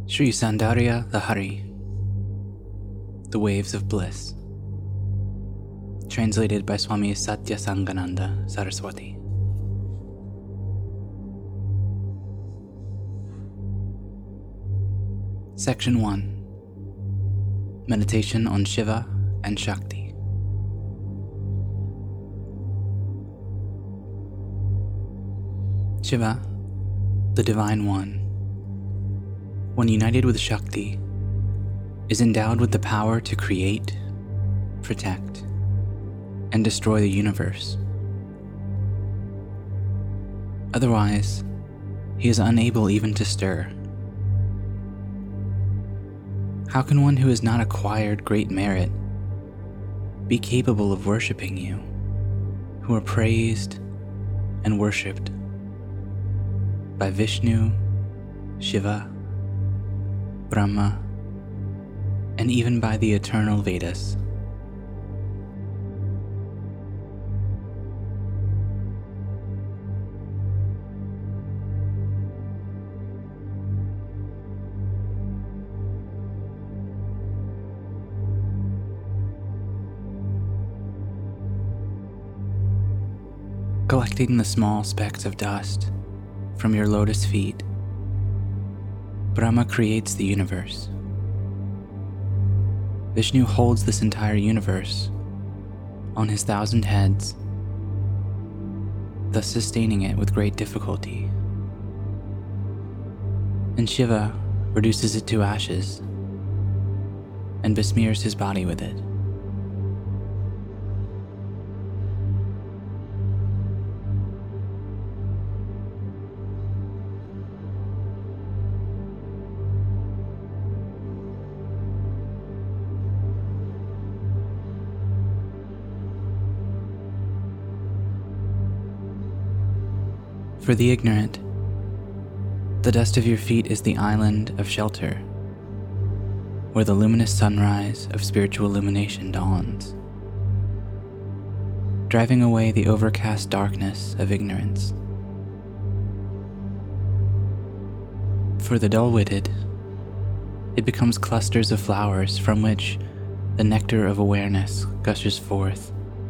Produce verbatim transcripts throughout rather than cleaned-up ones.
Sri Sandarya Lahari, The Waves of Bliss, translated by Swami Satya Sangananda Saraswati. Section one. Meditation on Shiva and Shakti. Shiva, the Divine One, when united with Shakti, is endowed with the power to create, protect, and destroy the universe. Otherwise, he is unable even to stir. How can one who has not acquired great merit be capable of worshipping you, who are praised and worshipped by Vishnu, Shiva, Brahma, and even by the eternal Vedas? Collecting the small specks of dust from your lotus feet, Brahma creates the universe. Vishnu holds this entire universe on his thousand heads, thus sustaining it with great difficulty. And Shiva reduces it to ashes and besmears his body with it. For the ignorant, the dust of your feet is the island of shelter, where the luminous sunrise of spiritual illumination dawns, driving away the overcast darkness of ignorance. For the dull-witted, it becomes clusters of flowers from which the nectar of awareness gushes forth.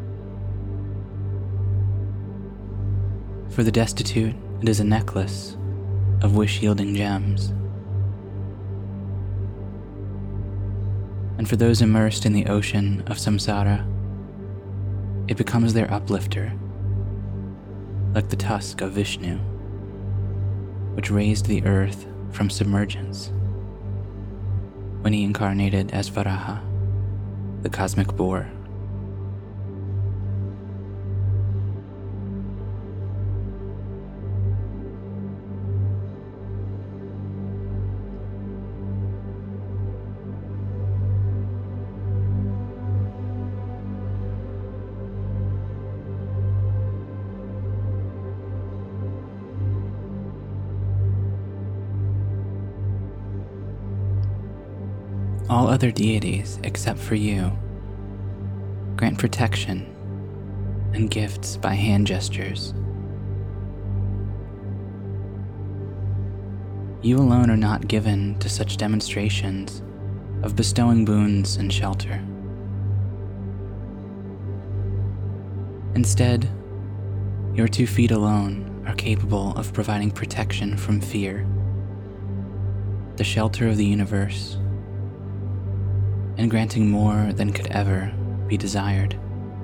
For the destitute, it is a necklace of wish-yielding gems. And for those immersed in the ocean of samsara, it becomes their uplifter, like the tusk of Vishnu, which raised the earth from submergence when he incarnated as Varaha, the cosmic boar. All other deities, except for you, grant protection and gifts by hand gestures. You alone are not given to such demonstrations of bestowing boons and shelter. Instead, your two feet alone are capable of providing protection from fear, the shelter of the universe, and granting more than could ever be desired.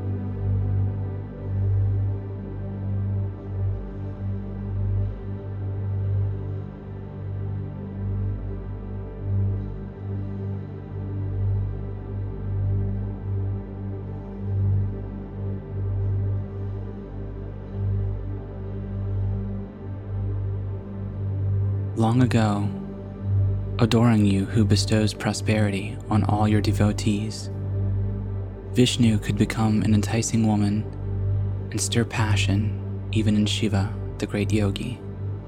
Long ago, adoring you who bestows prosperity on all your devotees, Vishnu could become an enticing woman and stir passion even in Shiva, the great yogi.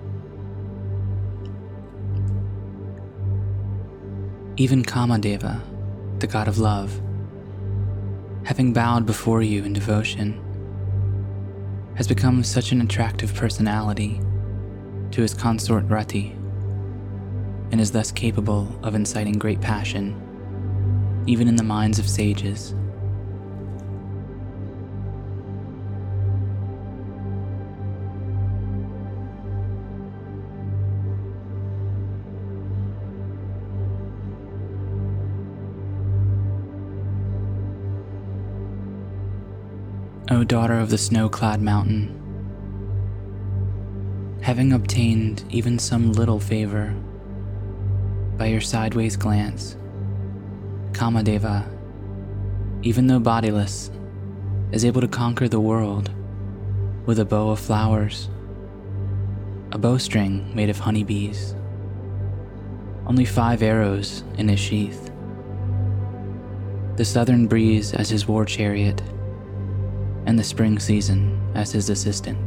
Even Kamadeva, the god of love, having bowed before you in devotion, has become such an attractive personality to his consort Rati and is thus capable of inciting great passion, even in the minds of sages. O daughter of the snow-clad mountain, having obtained even some little favor by your sideways glance, Kamadeva, even though bodiless, is able to conquer the world with a bow of flowers, a bowstring made of honeybees, only five arrows in his sheath, the southern breeze as his war chariot, and the spring season as his assistant.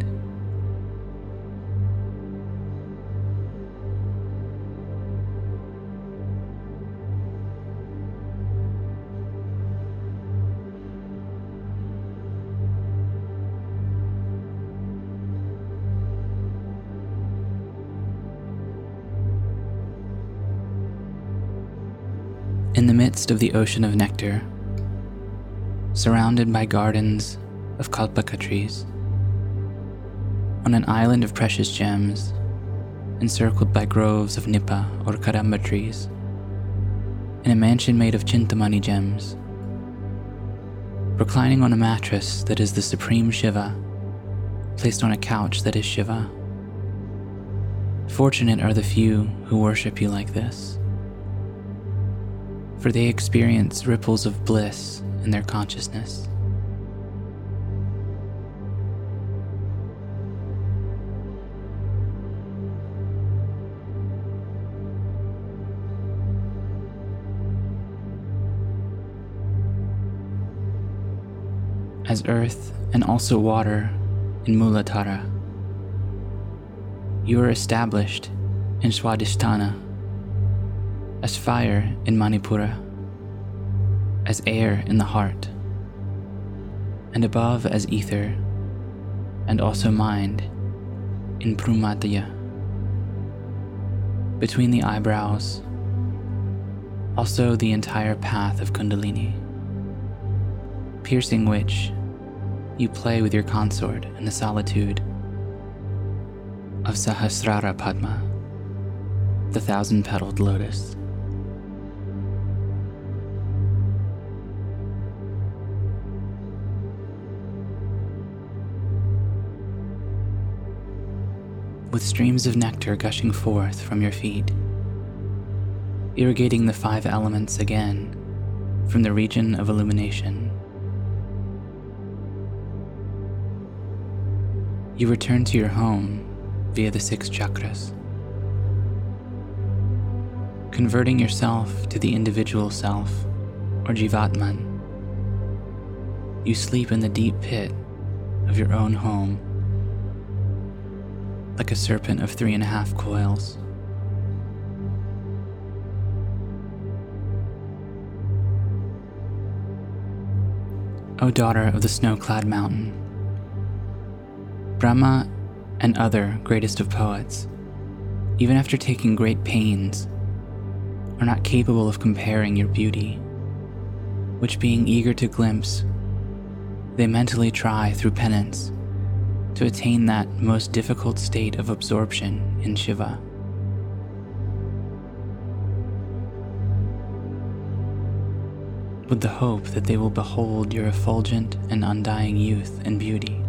In the midst of the ocean of nectar, surrounded by gardens of kalpaka trees, on an island of precious gems, encircled by groves of nipa or kadamba trees, in a mansion made of chintamani gems, reclining on a mattress that is the supreme Shiva, placed on a couch that is Shiva. Fortunate are the few who worship you like this, for they experience ripples of bliss in their consciousness. As earth and also water in Muladhara, you are established in Swadhisthana, as fire in Manipura, as air in the heart, and above as ether, and also mind in Brumadaya. Between the eyebrows, also the entire path of Kundalini, piercing which you play with your consort in the solitude of Sahasrara Padma, the thousand-petaled lotus. With streams of nectar gushing forth from your feet, irrigating the five elements again from the region of illumination, you return to your home via the six chakras, converting yourself to the individual self, or Jivatman. You sleep in the deep pit of your own home, like a serpent of three and a half coils. O daughter of the snow-clad mountain, Brahma and other greatest of poets, even after taking great pains, are not capable of comparing your beauty, which being eager to glimpse, they mentally try through penance to attain that most difficult state of absorption in Shiva. With the hope that they will behold your effulgent and undying youth and beauty.